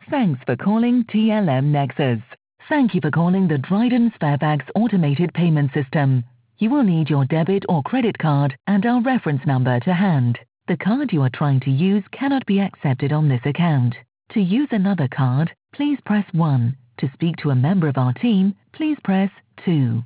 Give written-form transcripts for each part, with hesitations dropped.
Thanks for calling TLM Nexus. Thank you for calling the Dryden Sparebags automated payment system. You will need your debit or credit card and our reference number to hand. The card you are trying to use cannot be accepted on this account. To use another card, please press 1. To speak to a member of our team, please press 2.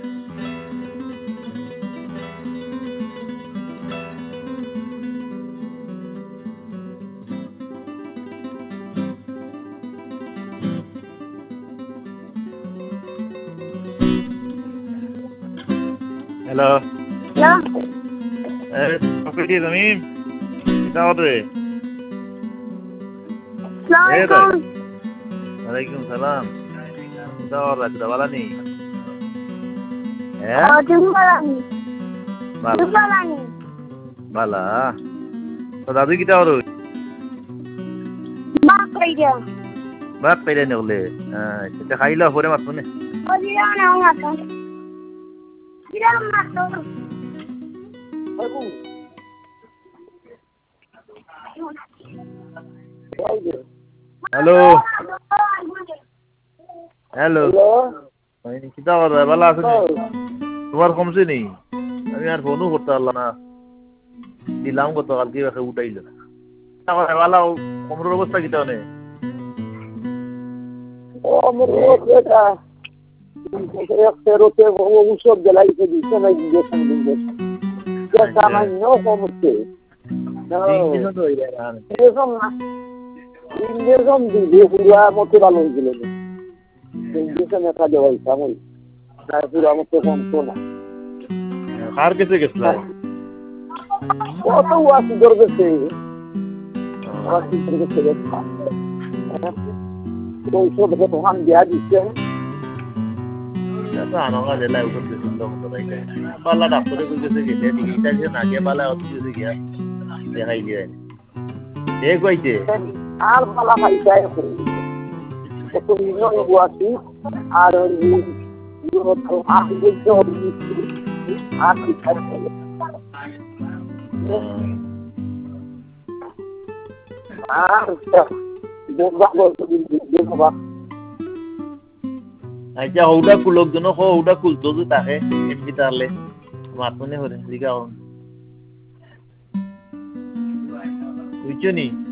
Hello. Hello. Property Zameen. Kita order. Assalamualaikum. Waalaikumsalam. Kita order sudah bala ni. Oh, jumpa lagi. Bala. Jumpa lagi. Bala. So dadu kita order. Mak kerja. Baat pede ni boleh. Kita kailah boleh masuk ni. Oh, dia nak makan. Dia makan. Babu. Hello. Hello. ini kita order bala আছে নি তোমার কমছে নি আমি আর ফোনও করতে পারলাম না দিলাম কত কালকে রেখে উঠাইল না তাহলে বালা কমর অবস্থা কিটা নে ও আমার এটা pero te uso de la edición de injection ya estaba no como que no eso más injection de পুরা মতো ভালো হয়েছিল injection একা দেওয়া হয়েছে আমি তার পুরা মতো কমতো না কার কাছে গেছলা কত ওয়াসি করতেছে ওয়াসি করতেছে তো সব থেকে তখন দেয়া দিচ্ছে জানো না জেলা উপর দিয়ে সুন্দর মতো রাইতে বালা ডাক্তারে কইছে গেলে ডিগিটা যে নাগে বালা অতিছে গিয়া দেখাই দিয়ে এ কইছে আর বালা পাইছাই কত নিনো ওয়াসি আর ইউরো তো আমি দেখতে আর কি খাইছে আর দেখবা আচ্ছা হৌডা কুলক জন হৌডা কুলতো যে তাকে এমনি তাহলে মাতনে হরে দিগা বুঝছো নি